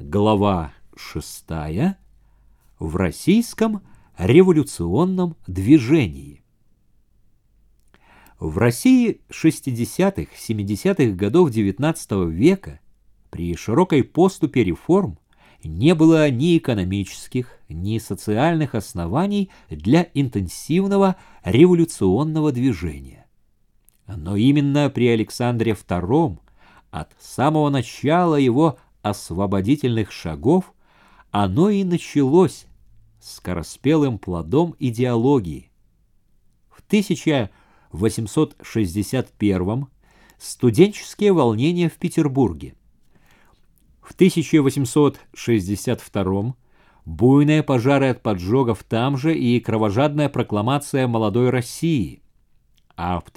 Глава 6. В российском революционном движении. В России 60-70-х годов XIX века при широкой поступе реформ не было ни экономических, ни социальных оснований для интенсивного революционного движения. Но именно при Александре II, от самого начала его освободительных шагов, оно и началось скороспелым плодом идеологии. В 1861 студенческие волнения в Петербурге. В 1862 буйные пожары от поджогов там же и кровожадная прокламация молодой России, а в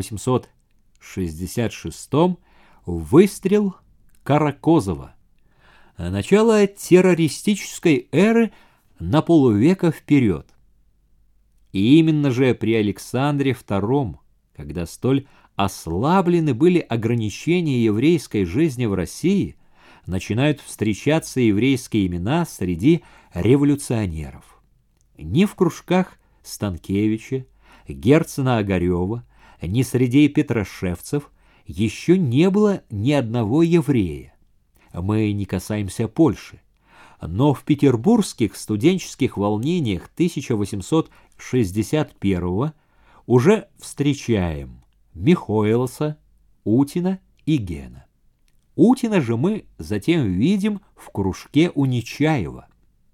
1866 выстрел Каракозова. Начало террористической эры на полувека вперед. И именно же при Александре II, когда столь ослаблены были ограничения еврейской жизни в России, начинают встречаться еврейские имена среди революционеров. Ни в кружках Станкевича, Герцена Огарева, ни среди петрошевцев еще не было ни одного еврея. Мы не касаемся Польши. Но в петербургских студенческих волнениях 1861 уже встречаем Михоэлса, Утина и Гена. Утина же мы затем видим в кружке у Нечаева.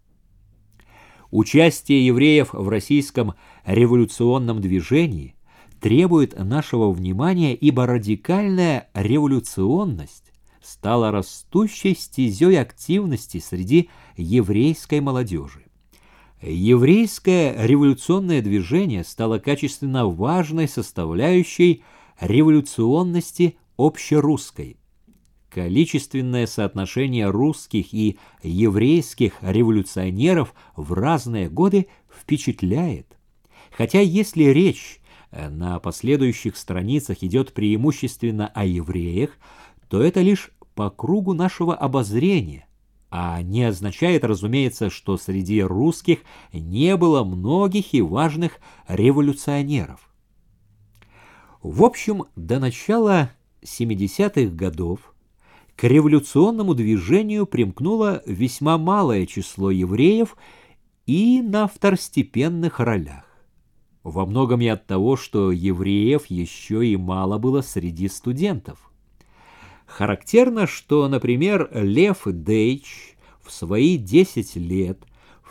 Участие евреев в российском революционном движении требует нашего внимания, ибо радикальная революционность стала растущей стезей активности среди еврейской молодежи. Еврейское революционное движение стало качественно важной составляющей революционности общерусской. Количественное соотношение русских и еврейских революционеров в разные годы впечатляет. Хотя если речь на последующих страницах идет преимущественно о евреях, то это лишь по кругу нашего обозрения, а не означает, разумеется, что среди русских не было многих и важных революционеров. В общем, до начала 70-х годов к революционному движению примкнуло весьма малое число евреев и на второстепенных ролях. Во многом и от того, что евреев еще и мало было среди студентов. Характерно, что, например, Лев Дейч в свои 10 лет в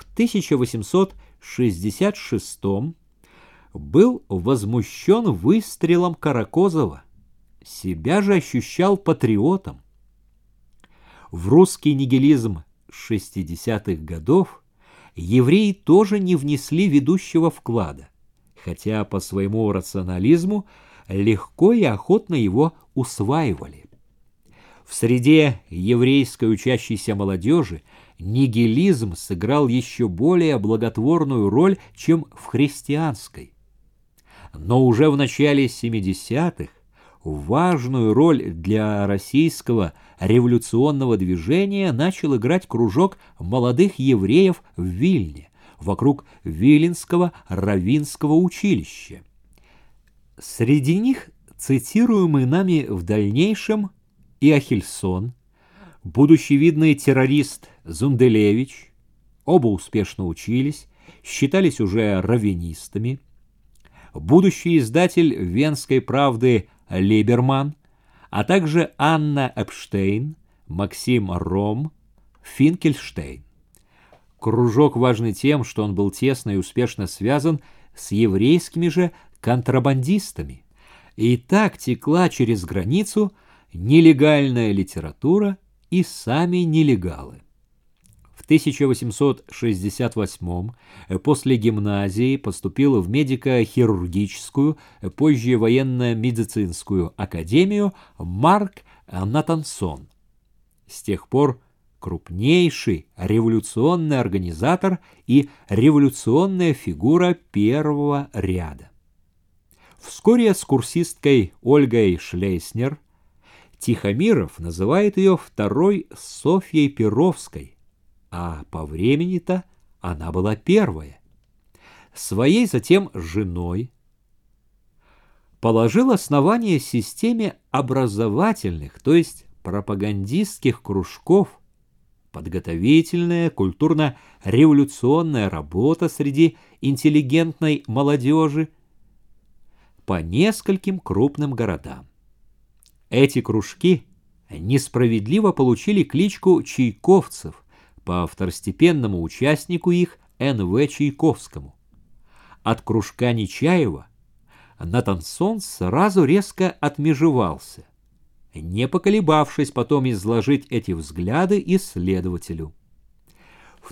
1866 был возмущен выстрелом Каракозова, себя же ощущал патриотом. В русский нигилизм 60-х годов евреи тоже не внесли ведущего вклада, хотя по своему рационализму легко и охотно его усваивали. В среде еврейской учащейся молодежи нигилизм сыграл еще более благотворную роль, чем в христианской. Но уже в начале 70-х важную роль для российского революционного движения начал играть кружок молодых евреев в Вильне, вокруг Виленского раввинского училища. Среди них цитируемый нами в дальнейшем и Ахельсон, будущий видный террорист Зунделевич, оба успешно учились, считались уже раввинистами, будущий издатель «Венской правды» Либерман, а также Анна Эпштейн, Максим Ром, Финкельштейн. Кружок важный тем, что он был тесно и успешно связан с еврейскими же контрабандистами, и так текла через границу нелегальная литература и сами нелегалы. В 1868 после гимназии поступил в медико-хирургическую, позже военно-медицинскую академию Марк Натансон. С тех пор крупнейший революционный организатор и революционная фигура первого ряда. Вскоре с курсисткой Ольгой Шлейснер Тихомиров называет ее второй Софьей Перовской, а по времени-то она была первая. Своей затем женой положил основание системе образовательных, то есть пропагандистских кружков, подготовительная, культурно-революционная работа среди интеллигентной молодежи по нескольким крупным городам. Эти кружки несправедливо получили кличку чайковцев по второстепенному участнику их Н.В. Чайковскому. От кружка Нечаева Натансон сразу резко отмежевался, не поколебавшись потом изложить эти взгляды исследователю. В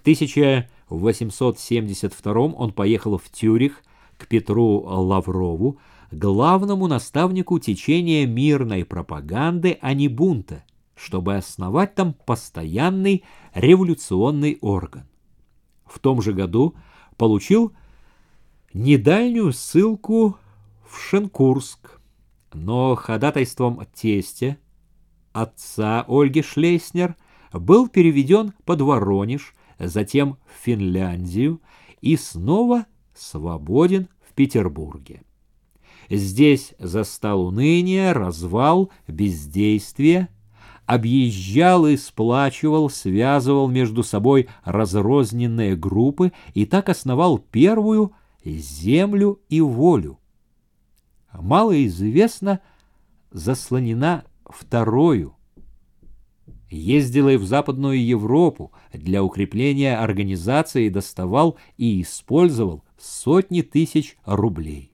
1872 он поехал в Цюрих к Петру Лаврову, главному наставнику течения мирной пропаганды, а не бунта, чтобы основать там постоянный революционный орган. В том же году получил недальнюю ссылку в Шенкурск, но ходатайством тестя, отца Ольги Шлейснер, был переведен под Воронеж, затем в Финляндию и снова свободен в Петербурге. Здесь застал уныние, развал, бездействие, объезжал и сплачивал, связывал между собой разрозненные группы и так основал первую «Землю и волю». Мало известно, заслонена вторую. Ездил и в Западную Европу для укрепления организации, доставал и использовал сотни тысяч рублей.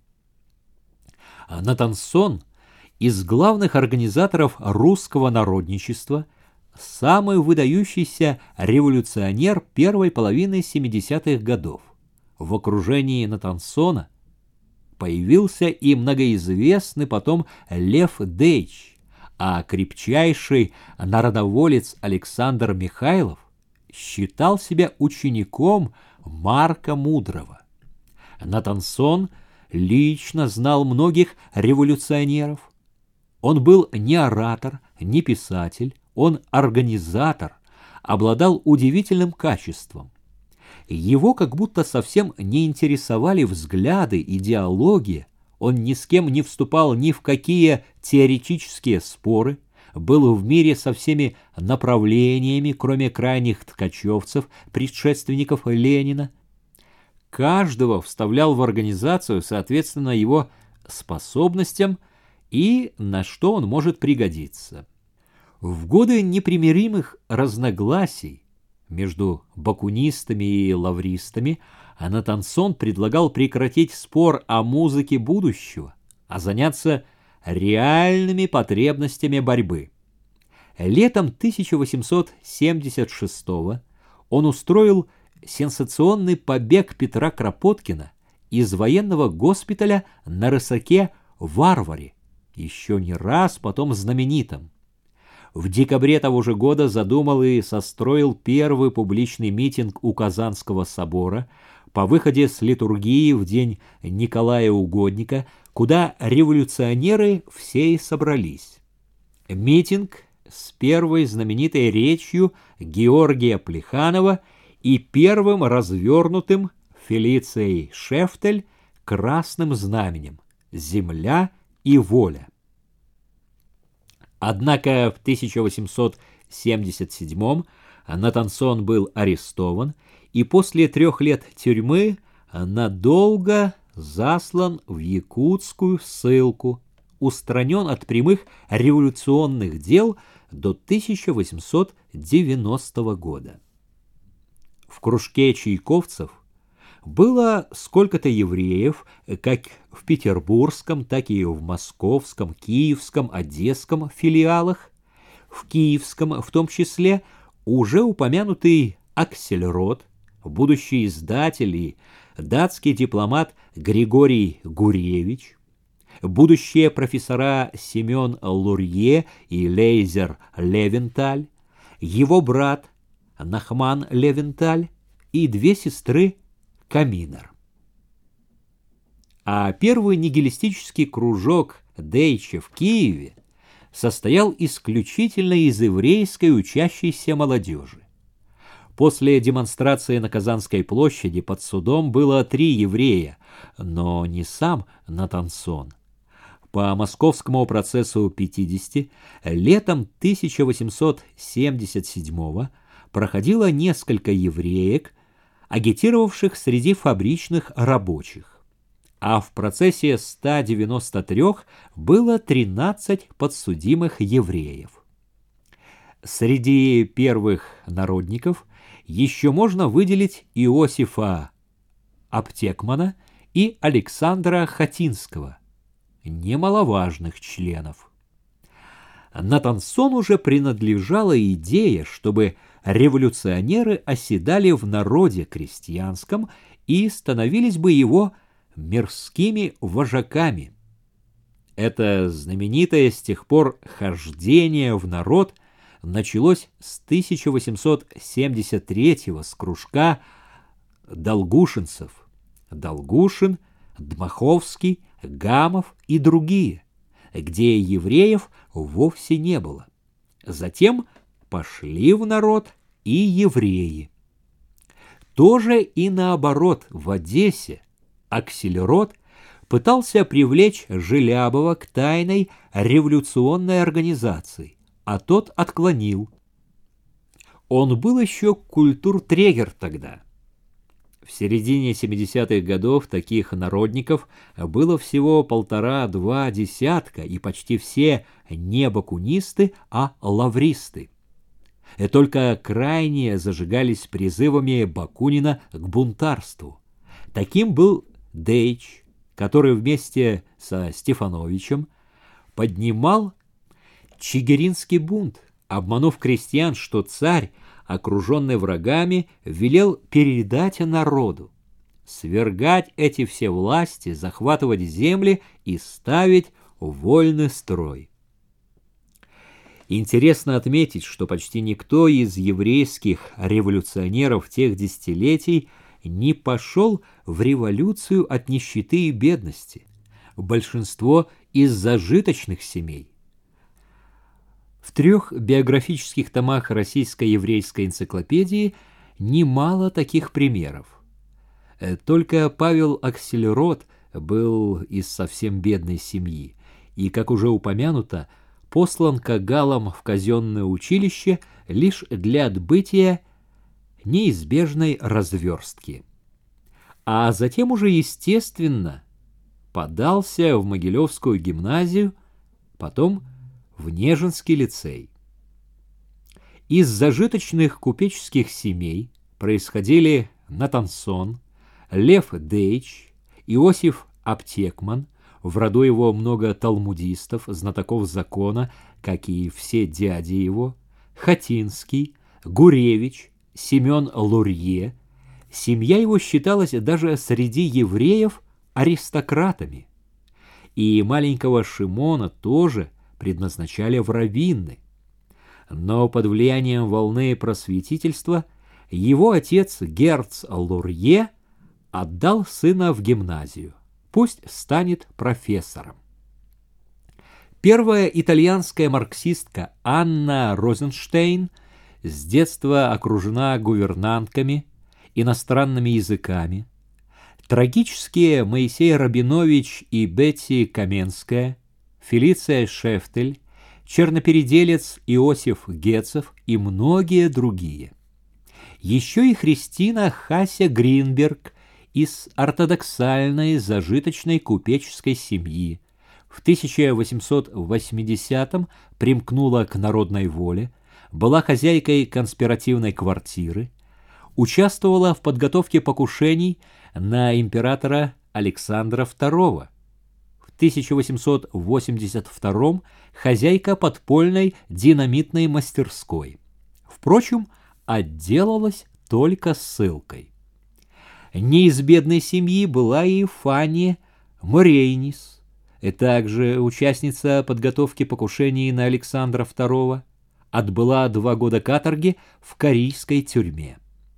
Натансон из главных организаторов русского народничества, самый выдающийся революционер первой половины 70-х годов. В окружении Натансона появился и многоизвестный потом Лев Дейч, а крепчайший народоволец Александр Михайлов считал себя учеником Марка Мудрого. Натансон лично знал многих революционеров. Он был не оратор, не писатель, он организатор, обладал удивительным качеством. Его как будто совсем не интересовали взгляды, идеология, он ни с кем не вступал ни в какие теоретические споры, был в мире со всеми направлениями, кроме крайних ткачевцев, предшественников Ленина. Каждого вставлял в организацию соответственно его способностям и на что он может пригодиться. В годы непримиримых разногласий между бакунистами и лавристами Натансон предлагал прекратить спор о музыке будущего, а заняться реальными потребностями борьбы. Летом 1876 он устроил сенсационный побег Петра Кропоткина из военного госпиталя на Рысаке Варваре, еще не раз потом знаменитом. В декабре того же года задумал и состроил первый публичный митинг у Казанского собора по выходе с литургии в день Николая Угодника, куда революционеры все и собрались. Митинг с первой знаменитой речью Георгия Плеханова и первым развернутым Фелицией Шефтель красным знаменем «Земля и воля». Однако в 1877 Натансон был арестован и после 3 лет тюрьмы надолго заслан в якутскую ссылку, устранен от прямых революционных дел до 1890 года. В кружке чайковцев было сколько-то евреев, как в петербургском, так и в московском, киевском, одесском филиалах. В киевском, в том числе, уже упомянутый Аксельрод, будущий издатель и датский дипломат Григорий Гуревич, будущие профессора Семен Лурье и Лейзер Левенталь, его брат Нахман Левенталь и 2 сестры Каминер. А первый нигилистический кружок Дейча в Киеве состоял исключительно из еврейской учащейся молодежи. После демонстрации на Казанской площади под судом было 3 еврея, но не сам Натансон. По московскому процессу 50 летом 1877 проходило несколько евреек, агитировавших среди фабричных рабочих, а в процессе 193 было 13 подсудимых евреев. Среди первых народников еще можно выделить Иосифа Аптекмана и Александра Хатинского, немаловажных членов. Натансону же принадлежала идея, чтобы революционеры оседали в народе крестьянском и становились бы его мирскими вожаками. Это знаменитое с тех пор хождение в народ началось с 1873 с кружка долгушинцев: Долгушин, Дмаховский, Гамов и другие, где евреев вовсе не было. Затем пошли в народ и евреи. Тоже и наоборот в Одессе Аксельрод пытался привлечь Желябова к тайной революционной организации, а тот отклонил. Он был еще культуртрегер тогда. В середине 70-х годов таких народников было всего 1,5–2 десятка, и почти все не бакунисты, а лавристы. И только крайние зажигались призывами Бакунина к бунтарству. Таким был Дейч, который вместе со Стефановичем поднимал Чигиринский бунт, обманув крестьян, что царь, окруженный врагами, велел передать народу, свергать эти все власти, захватывать земли и ставить вольный строй. Интересно отметить, что почти никто из еврейских революционеров тех десятилетий не пошел в революцию от нищеты и бедности. Большинство из зажиточных семей. В 3 биографических томах Российской еврейской энциклопедии немало таких примеров. Только Павел Аксельрод был из совсем бедной семьи и, как уже упомянуто, послан кагалом в казенное училище лишь для отбытия неизбежной разверстки. А затем уже, естественно, подался в Могилевскую гимназию, потом в Нежинский лицей. Из зажиточных купеческих семей происходили Натансон, Лев Дейч, Иосиф Аптекман, в роду его много талмудистов, знатоков закона, как и все дяди его, Хатинский, Гуревич, Семен Лурье. Семья его считалась даже среди евреев аристократами. И маленького Шимона тоже предназначали в раввины. Но под влиянием волны просветительства его отец Герц Лурье отдал сына в гимназию. Пусть станет профессором. Первая итальянская марксистка Анна Розенштейн с детства окружена гувернантками, иностранными языками. Трагические Моисей Рабинович и Бетти Каменская, Фелиция Шефтель, чернопеределец Иосиф Гецев и многие другие. Еще и Христина Хася Гринберг из ортодоксальной зажиточной купеческой семьи. В 1880-м примкнула к народной воле, была хозяйкой конспиративной квартиры, участвовала в подготовке покушений на императора Александра II. В 1882-м хозяйка подпольной динамитной мастерской. Впрочем, отделалась только ссылкой. Не из бедной семьи была и Фанни Морейнис, также участница подготовки покушений на Александра II, отбыла 2 года каторги в корейской тюрьме.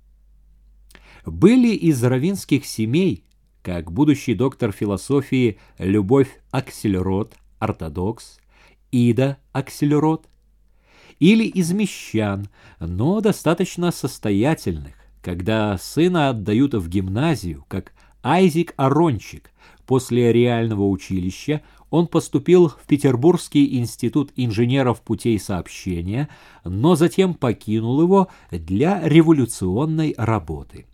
Были из раввинских семей, как будущий доктор философии Любовь Аксельрод, ортодокс, Ида Аксельрод, или из мещан, но достаточно состоятельных, когда сына отдают в гимназию, как Айзек Арончик. После реального училища он поступил в Петербургский институт инженеров путей сообщения, но затем покинул его для революционной работы.